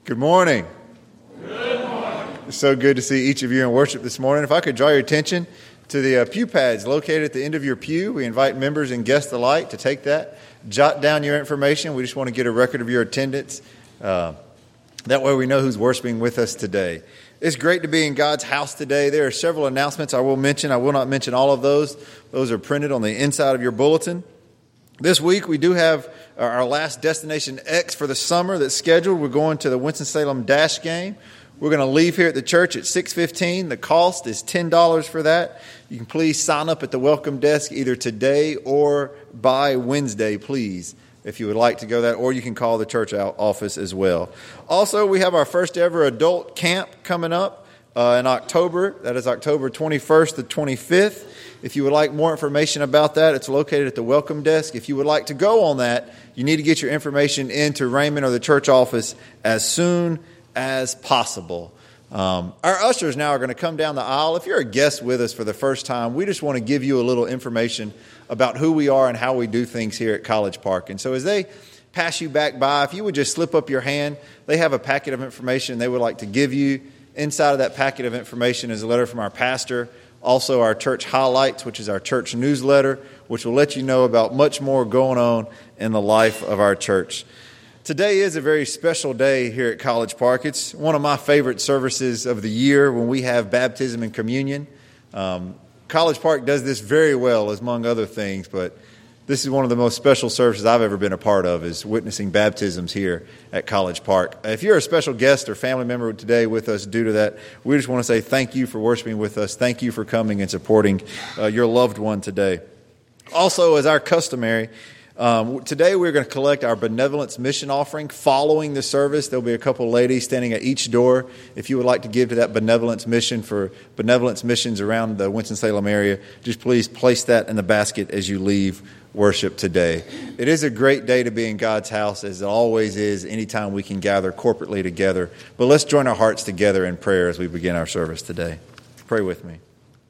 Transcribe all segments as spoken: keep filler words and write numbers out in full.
Good morning. Good morning. It's so good to see each of you in worship this morning. If I could draw your attention to the uh, pew pads located at the end of your pew. We invite members and guests alike to take that, jot down your information. We just want to get a record of your attendance. Uh, that way we know who's worshiping with us today. It's great to be in God's house today. There are several announcements I will mention. I will not mention all of those. Those are printed on the inside of your bulletin. This week we do have our last Destination X for the summer that's scheduled. We're going to the Winston-Salem Dash game. We're going to leave here at the church at six fifteen. The cost is ten dollars for that. You can please sign up at the welcome desk either today or by Wednesday, please, if you would like to go that, or you can call the church office as well. Also, we have our first ever adult camp coming up uh, in October. That is October twenty-first to twenty-fifth. If you would like more information about that, it's located at the welcome desk. If you would like to go on that, you need to get your information into Raymond or the church office as soon as possible. Um, our ushers now are going to come down the aisle. If you're a guest with us for the first time, we just want to give you a little information about who we are and how we do things here at College Park. And so as they pass you back by, if you would just slip up your hand, they have a packet of information they would like to give you. Inside of that packet of information is a letter from our pastor. Also, our church highlights, which is our church newsletter, which will let you know about much more going on in the life of our church. Today is a very special day here at College Park. It's one of my favorite services of the year when we have baptism and communion. Um, College Park does this very well, among other things, but this is one of the most special services I've ever been a part of, is witnessing baptisms here at College Park. If you're a special guest or family member today with us due to that, we just want to say thank you for worshiping with us. Thank you for coming and supporting uh, your loved one today. Also, as our customary, um, today we're going to collect our benevolence mission offering. Following the service, there'll be a couple ladies standing at each door. If you would like to give to that benevolence mission for benevolence missions around the Winston-Salem area, just please place that in the basket as you leave worship today. It is a great day to be in God's house, as it always is anytime we can gather corporately together. But let's join our hearts together in prayer as we begin our service today. Pray with me.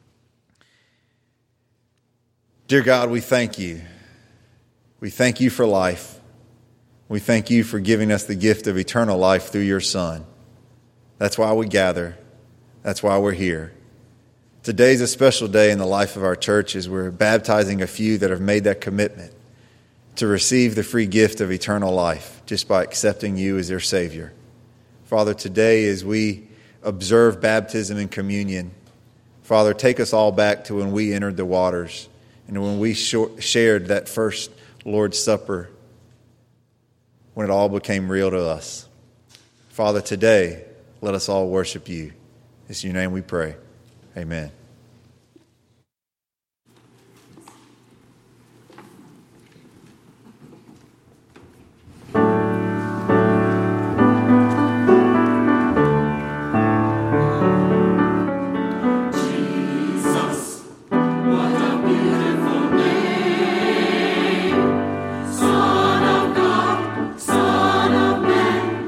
Dear God, we thank you. We thank you for life. We thank you for giving us the gift of eternal life through your Son. That's why we gather. That's why we're here. Today's a special day in the life of our church as we're baptizing a few that have made that commitment to receive the free gift of eternal life just by accepting you as their Savior. Father, today as we observe baptism and communion, Father, take us all back to when we entered the waters and when we shared that first Lord's Supper, when it all became real to us. Father, today, let us all worship you. It's in your name we pray. Amen.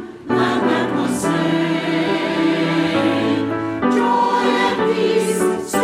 Joy and peace.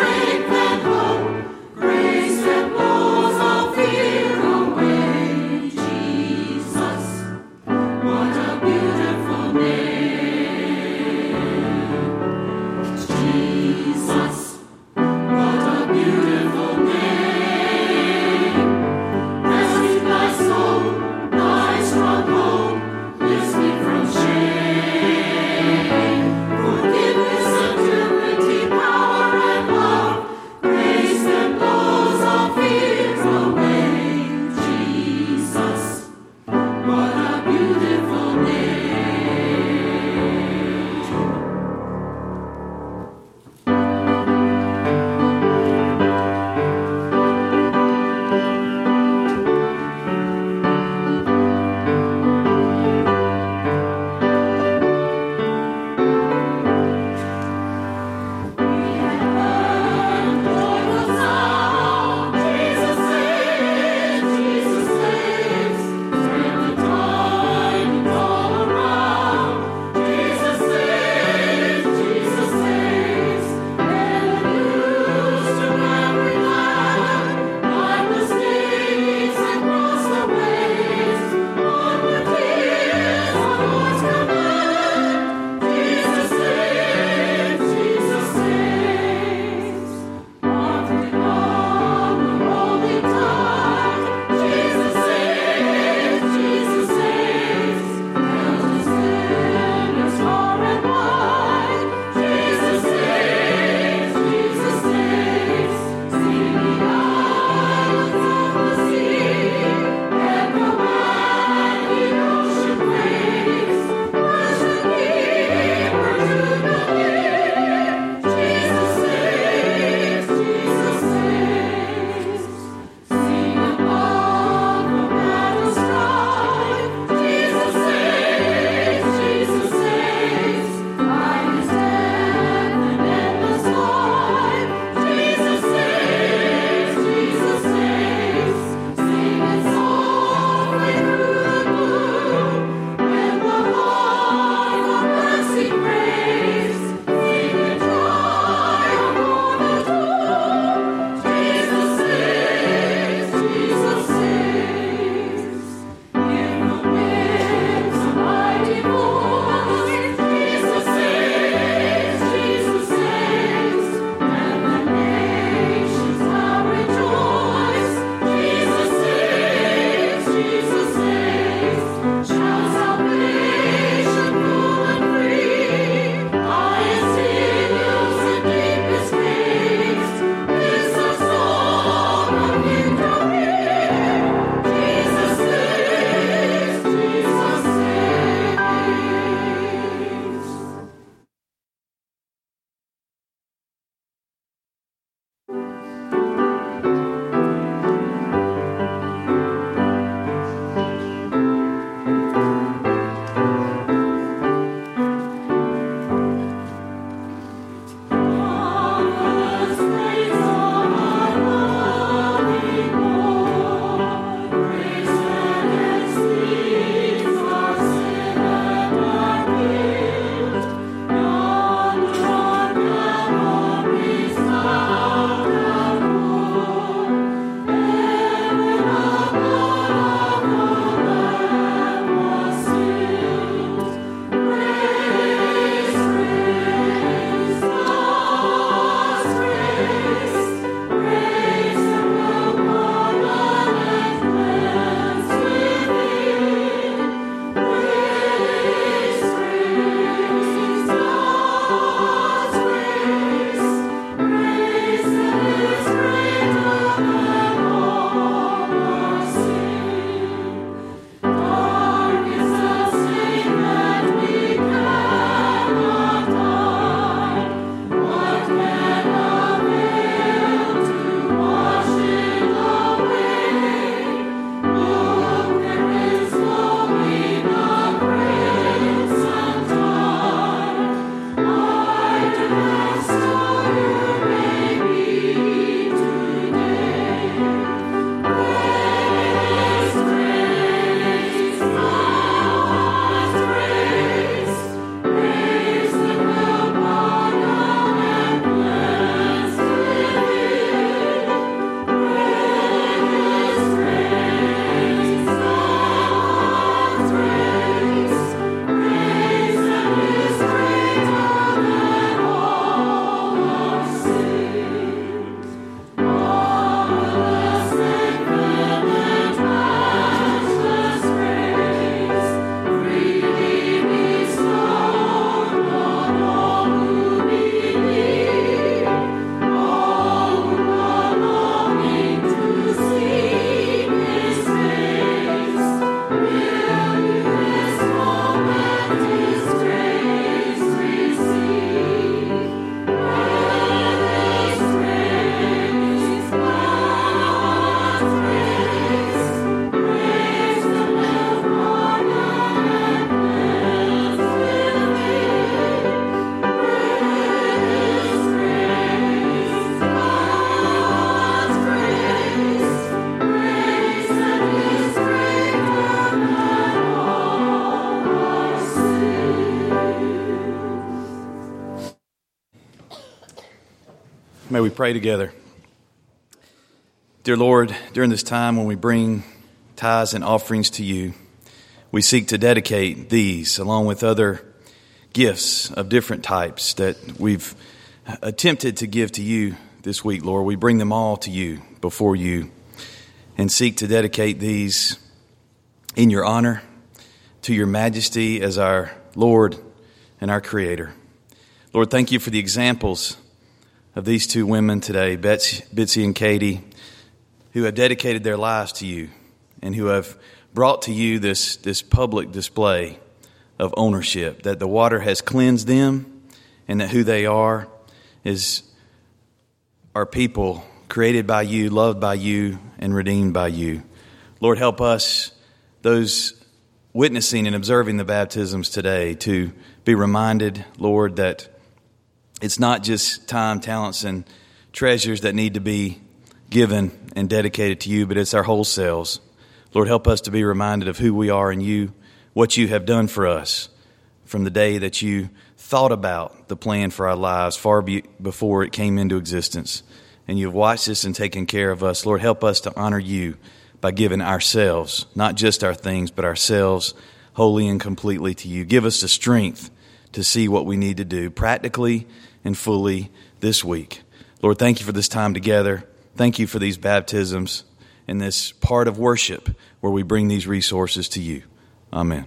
May we pray together. Dear Lord, during this time when we bring tithes and offerings to you, we seek to dedicate these along with other gifts of different types that we've attempted to give to you this week, Lord. We bring them all to you, before you, and seek to dedicate these in your honor, to your majesty as our Lord and our Creator. Lord, thank you for the examples of these two women today, Betsy, Bitsy and Katie, who have dedicated their lives to you and who have brought to you this, this public display of ownership, that the water has cleansed them and that who they are is our people created by you, loved by you, and redeemed by you. Lord, help us, those witnessing and observing the baptisms today, to be reminded, Lord, that it's not just time, talents, and treasures that need to be given and dedicated to you, but it's our whole selves. Lord, help us to be reminded of who we are in you, what you have done for us from the day that you thought about the plan for our lives far be- before it came into existence. And you've watched us and taken care of us. Lord, help us to honor you by giving ourselves, not just our things, but ourselves wholly and completely to you. Give us the strength to see what we need to do practically and fully this week. Lord, thank you for this time together. Thank you for these baptisms and this part of worship where we bring these resources to you. Amen.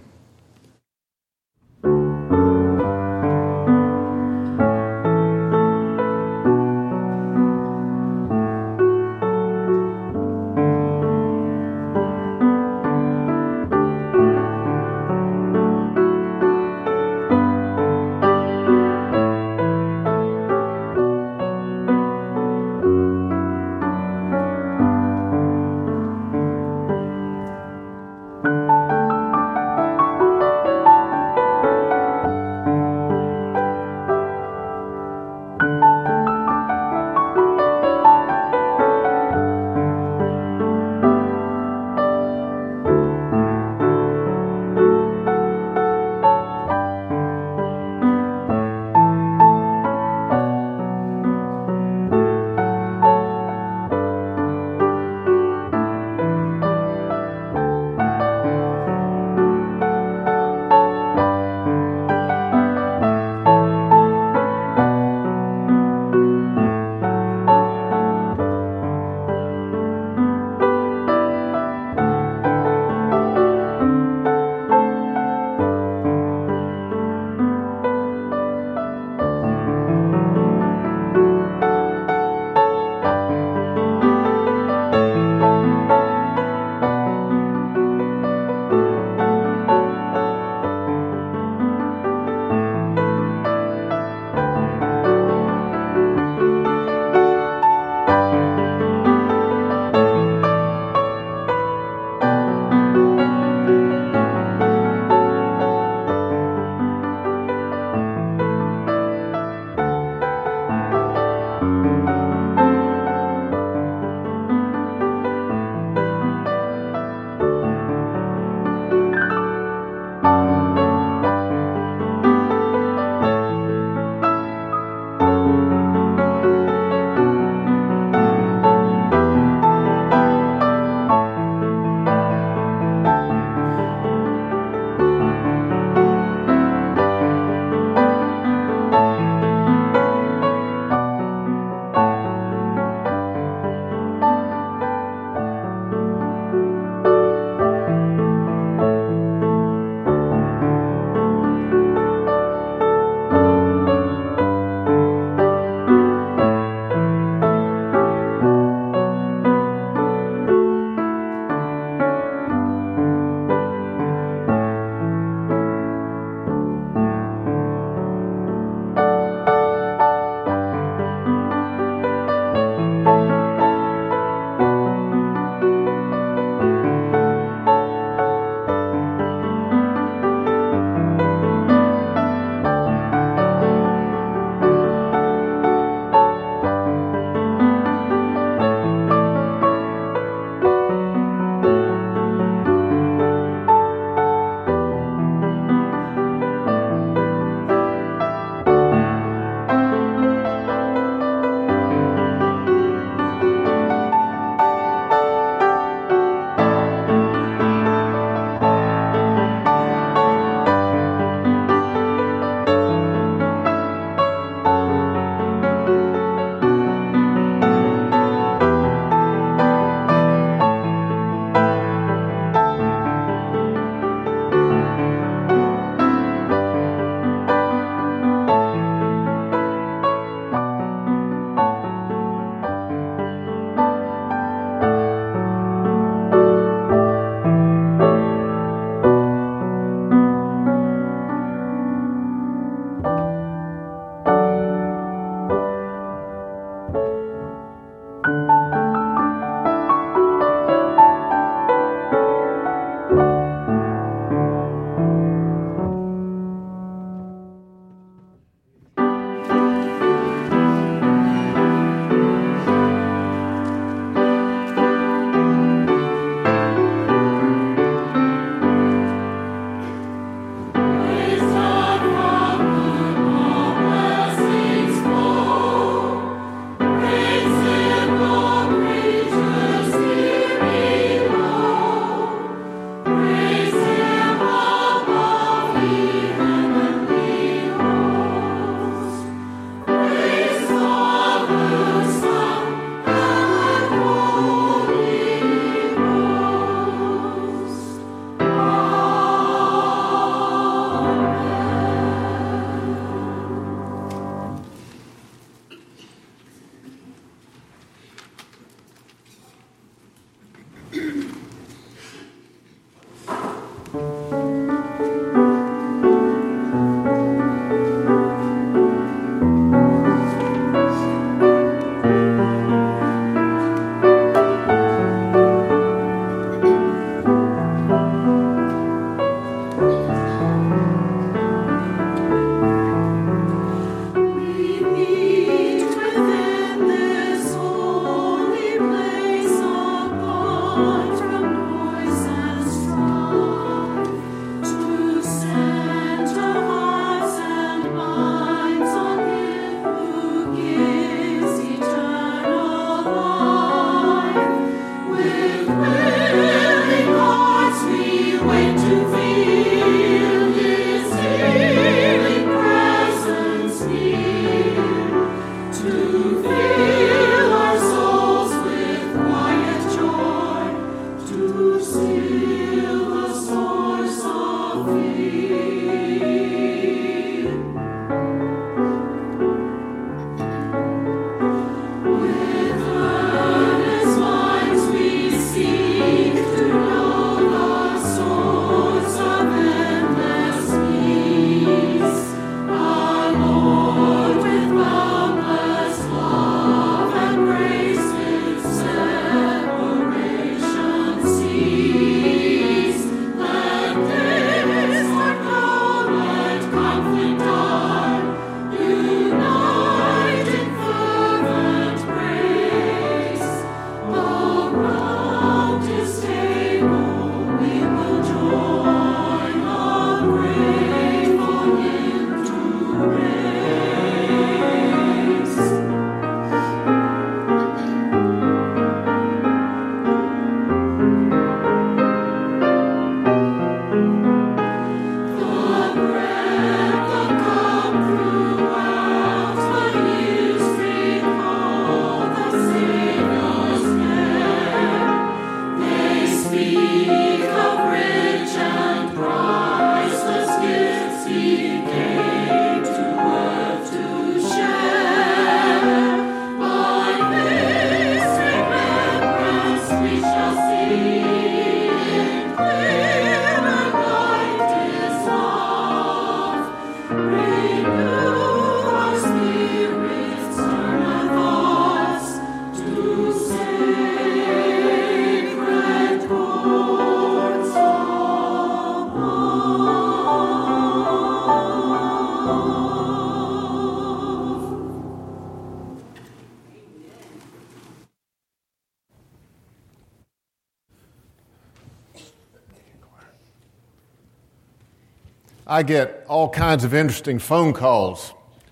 I get all kinds of interesting phone calls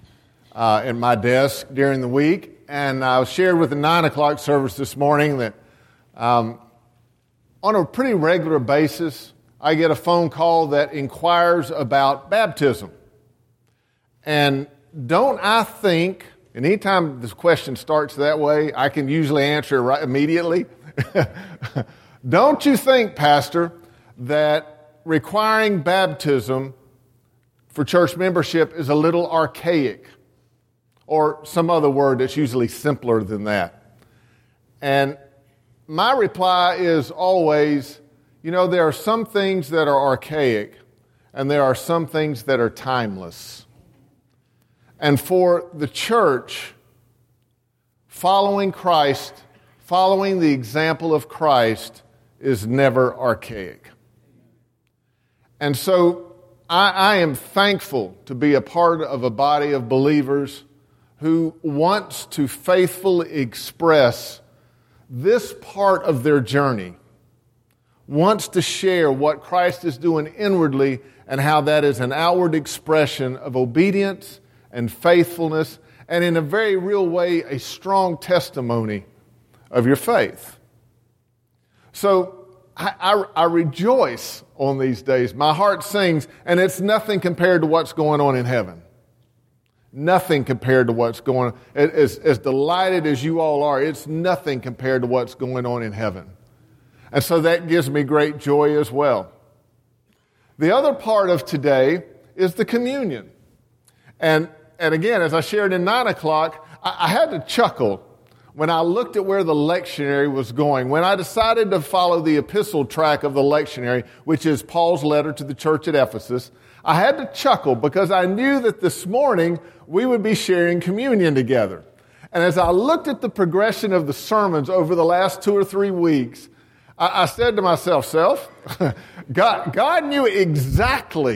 uh, at my desk during the week, and I was shared with the nine o'clock service this morning that um, on a pretty regular basis, I get a phone call that inquires about baptism. And don't I think, and anytime this question starts that way, I can usually answer it right immediately. Don't you think, Pastor, that requiring baptism for church membership is a little archaic, or some other word that's usually simpler than that? And my reply is always, you know, there are some things that are archaic, and there are some things that are timeless. And for the church, following Christ, following the example of Christ is never archaic. And so I, I am thankful to be a part of a body of believers who wants to faithfully express this part of their journey, wants to share what Christ is doing inwardly and how that is an outward expression of obedience and faithfulness, and in a very real way, a strong testimony of your faith. So I, I, I rejoice on these days. My heart sings, and it's nothing compared to what's going on in heaven. Nothing compared to what's going on. As, as delighted as you all are, it's nothing compared to what's going on in heaven. And so that gives me great joy as well. The other part of today is the communion. And, and again, as I shared in nine o'clock, I, I had to chuckle when I looked at where the lectionary was going, when I decided to follow the epistle track of the lectionary, which is Paul's letter to the church at Ephesus, I had to chuckle because I knew that this morning we would be sharing communion together. And as I looked at the progression of the sermons over the last two or three weeks, I, I said to myself, self, God, God knew exactly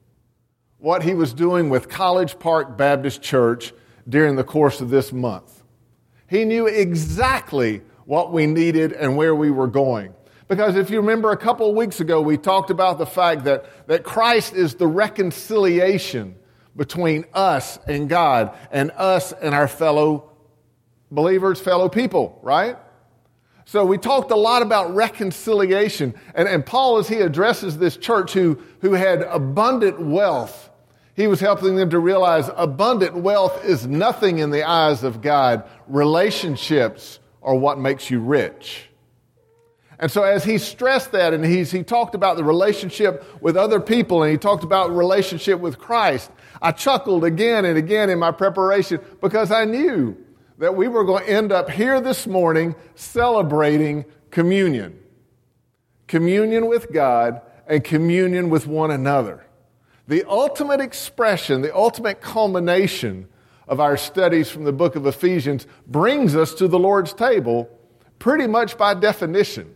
what he was doing with College Park Baptist Church during the course of this month. He knew exactly what we needed and where we were going. Because if you remember a couple of weeks ago, we talked about the fact that, that Christ is the reconciliation between us and God and us and our fellow believers, fellow people, right? So we talked a lot about reconciliation. And, and Paul, as he addresses this church who, who had abundant wealth, he was helping them to realize abundant wealth is nothing in the eyes of God. Relationships are what makes you rich. And so as he stressed that, and he's, he talked about the relationship with other people, and he talked about relationship with Christ, I chuckled again and again in my preparation because I knew that we were going to end up here this morning celebrating communion. Communion with God and communion with one another. The ultimate expression, the ultimate culmination of our studies from the book of Ephesians brings us to the Lord's table pretty much by definition.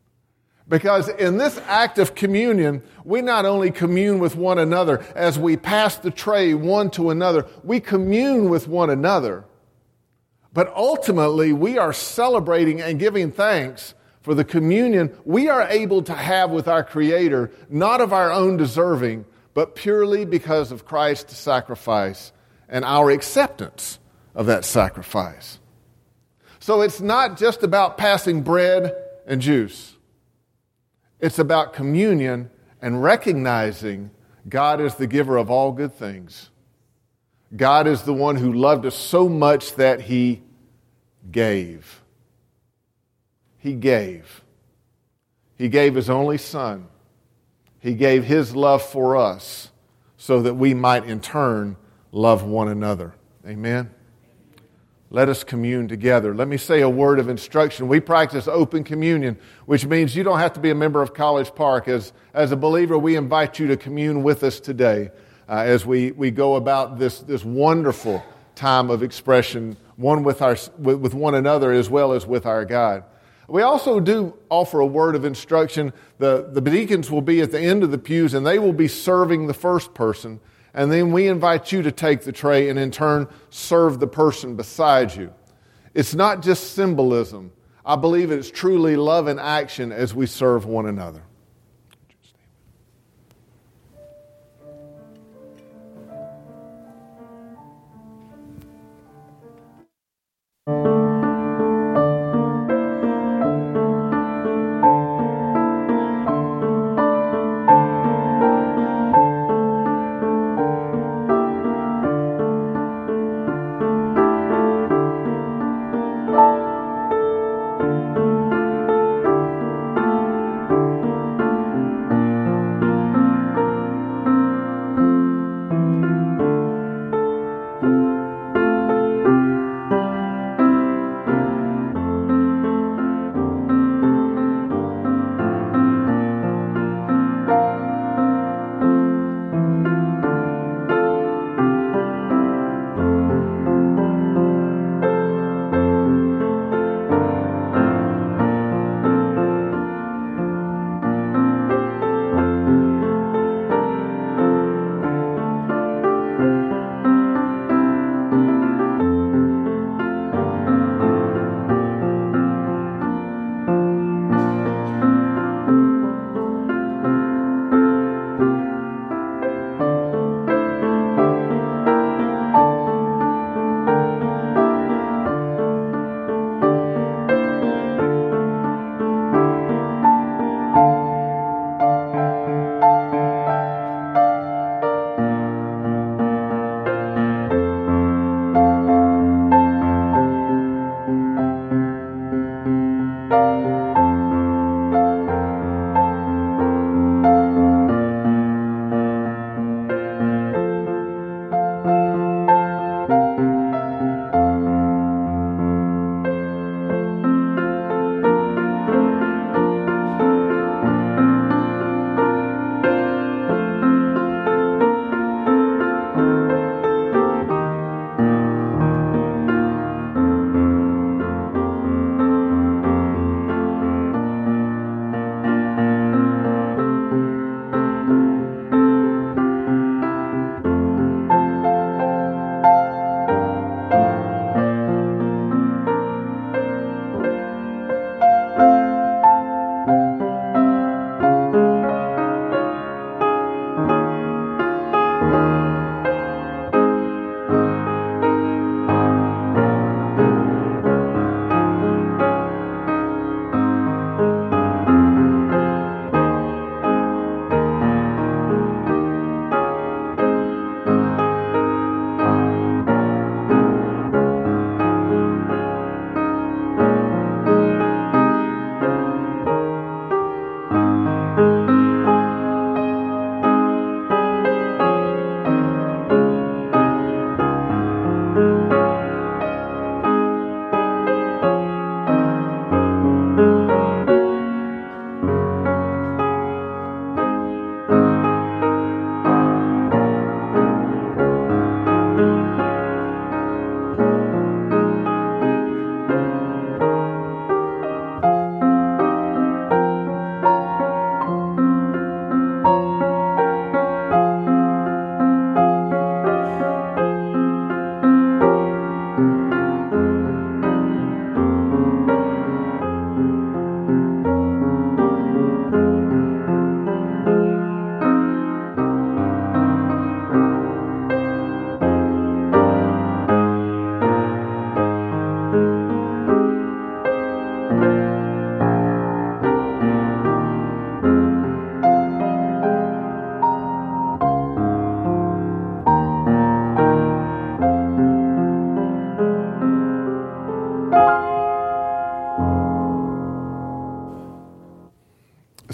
Because in this act of communion, we not only commune with one another as we pass the tray one to another, we commune with one another. But ultimately, we are celebrating and giving thanks for the communion we are able to have with our Creator, not of our own deserving, but purely because of Christ's sacrifice and our acceptance of that sacrifice. So it's not just about passing bread and juice. It's about communion and recognizing God is the giver of all good things. God is the one who loved us so much that He gave. He gave. He gave His only Son. He gave His love for us so that we might in turn love one another. Amen? Let us commune together. Let me say a word of instruction. We practice open communion, which means you don't have to be a member of College Park. As, as a believer, we invite you to commune with us today uh, as we, we go about this, this wonderful time of expression, one with, our, with, with one another as well as with our God. We also do offer a word of instruction. The, the deacons will be at the end of the pews, and they will be serving the first person. And then we invite you to take the tray and in turn serve the person beside you. It's not just symbolism. I believe it's truly love in action as we serve one another.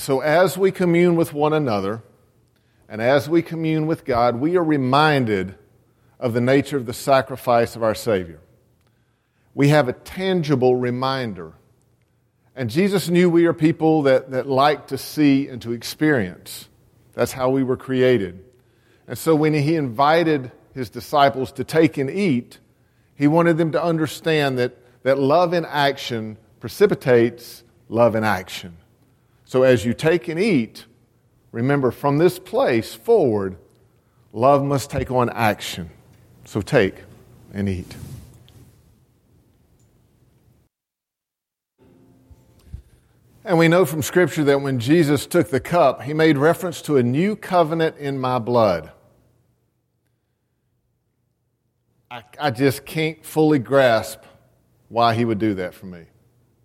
so as we commune with one another and as we commune with God, we are reminded of the nature of the sacrifice of our Savior. We have a tangible reminder. And Jesus knew we are people that, that like to see and to experience. That's how we were created. And so when he invited his disciples to take and eat, he wanted them to understand that, that love in action precipitates love in action. So as you take and eat, remember from this place forward, love must take on action. So take and eat. And we know from Scripture that when Jesus took the cup, he made reference to a new covenant in my blood. I, I just can't fully grasp why he would do that for me.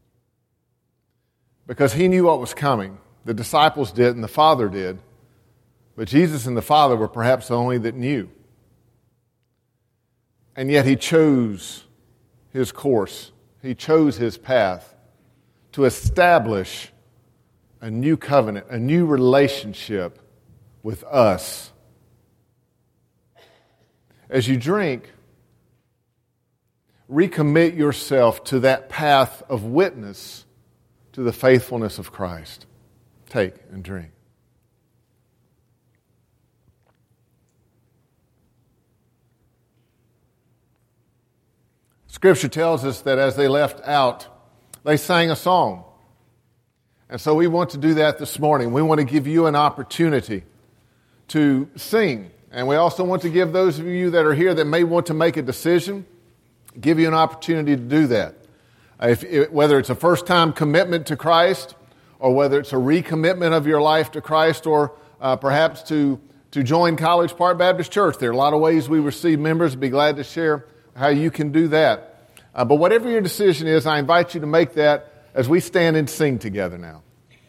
Because he knew what was coming. The disciples did and the Father did. But Jesus and the Father were perhaps the only that knew. And yet he chose his course. He chose his path to establish a new covenant, a new relationship with us. As you drink, recommit yourself to that path of witness to the faithfulness of Christ. Take and drink. Scripture tells us that as they left out, they sang a song. And so we want to do that this morning. We want to give you an opportunity to sing. And we also want to give those of you that are here that may want to make a decision, give you an opportunity to do that. If, whether it's a first-time commitment to Christ, or whether it's a recommitment of your life to Christ, or uh, perhaps to, to join College Park Baptist Church. There are a lot of ways we receive members. I'd be glad to share how you can do that. Uh, but whatever your decision is, I invite you to make that as we stand and sing together now.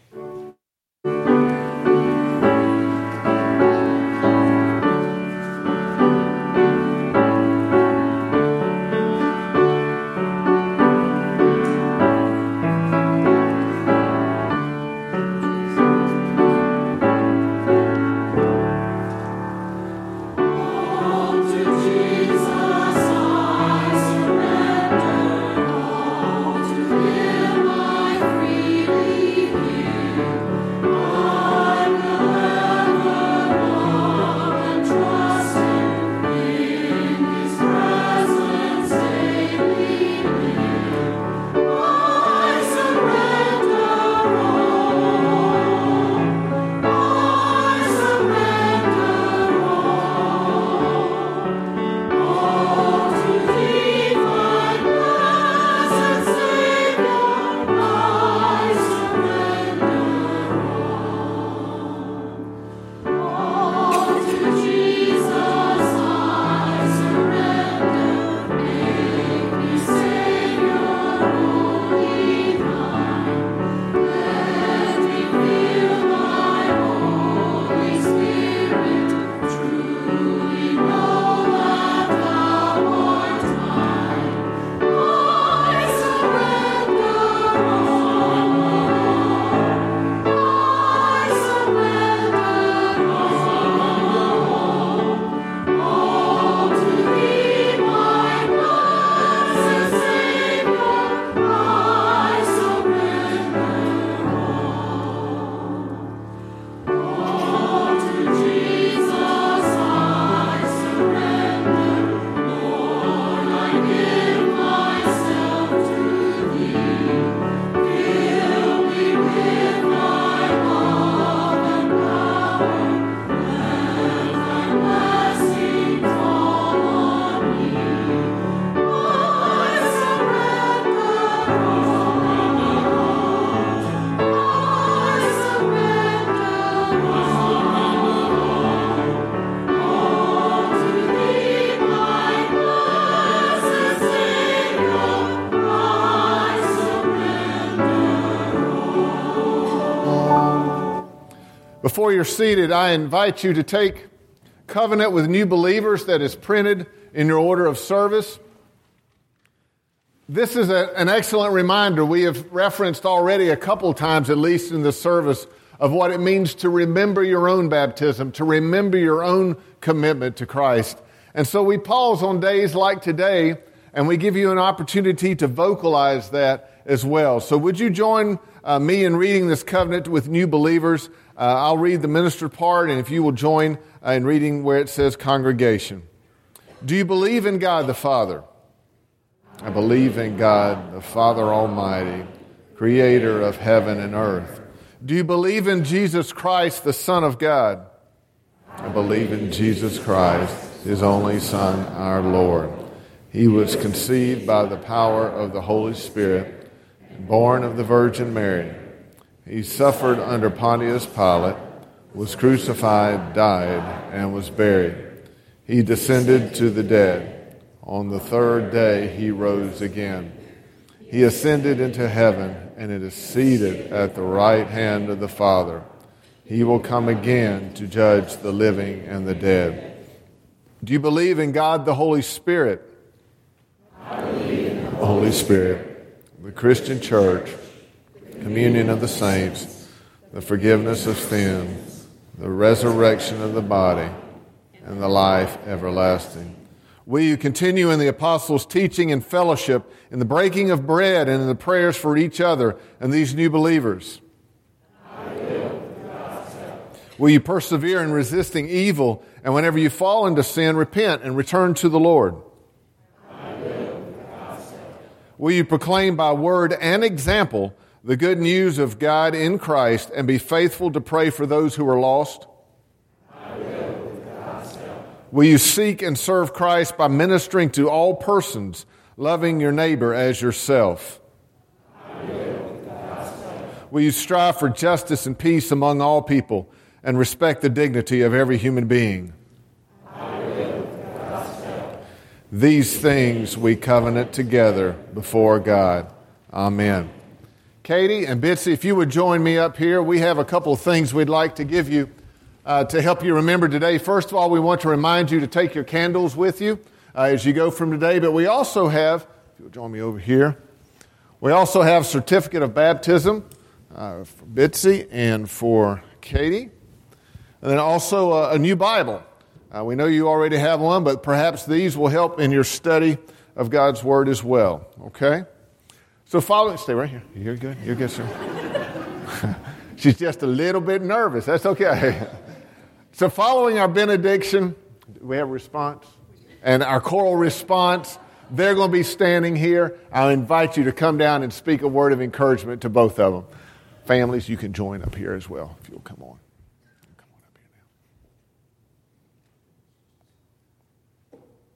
Before you're seated, I invite you to take Covenant with New Believers that is printed in your order of service. This is a, an excellent reminder. We have referenced already a couple times, at least in this service, of what it means to remember your own baptism, to remember your own commitment to Christ. And so we pause on days like today, and we give you an opportunity to vocalize that as well. So would you join uh, me in reading this covenant with new believers? Uh, I'll read the minister part, and if you will join uh, in reading where it says congregation. Do you believe in God the Father? I believe in God the Father Almighty, creator of heaven and earth. Do you believe in Jesus Christ, the Son of God? I believe in Jesus Christ, His only Son, our Lord. He was conceived by the power of the Holy Spirit, born of the Virgin Mary. He suffered under Pontius Pilate, was crucified, died, and was buried. He descended to the dead. On the third day he rose again. He ascended into heaven, and it is seated at the right hand of the Father. He will come again to judge the living and the dead. Do you believe in God the Holy Spirit? I believe in the Holy Spirit, the Christian Church, communion of the saints, the forgiveness of sins, the resurrection of the body, and the life everlasting. Will you continue in the apostles' teaching and fellowship, in the breaking of bread, and in the prayers for each other and these new believers? I will. Will you persevere in resisting evil, and whenever you fall into sin, repent and return to the Lord? I will. Will you proclaim by word and example the good news of God in Christ, and be faithful to pray for those who are lost? I will. Will you seek and serve Christ by ministering to all persons, loving your neighbor as yourself? I will. Will you strive for justice and peace among all people and respect the dignity of every human being? I will. These things we covenant together before God. Amen. Katie and Bitsy, if you would join me up here, we have a couple of things we'd like to give you Uh, to help you remember today. First of all, we want to remind you to take your candles with you uh, as you go from today. But we also have, if you'll join me over here, we also have certificate of baptism uh, for Bitsy and for Katie. And then also a, a new Bible. Uh, we know you already have one, but perhaps these will help in your study of God's Word as well. Okay? So follow, stay right here. You're good. You're good, sir. She's just a little bit nervous. That's okay. So following our benediction, do we have a response? And our choral response, they're going to be standing here. I'll invite you to come down and speak a word of encouragement to both of them. Families, you can join up here as well if you'll come on. Come on up here now.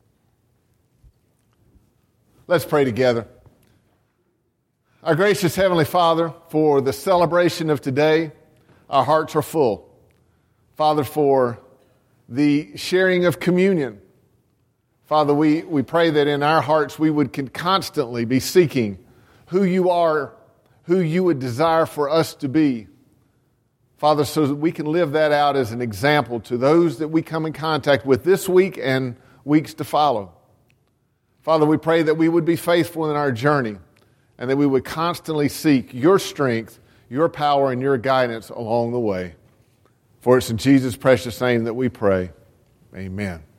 Let's pray together. Our gracious Heavenly Father, for the celebration of today, our hearts are full. Father, for the sharing of communion. Father, we, we pray that in our hearts we would constantly be seeking who you are, who you would desire for us to be. Father, so that we can live that out as an example to those that we come in contact with this week and weeks to follow. Father, we pray that we would be faithful in our journey and that we would constantly seek your strength, your power, and your guidance along the way. For it's in Jesus' precious name that we pray. Amen.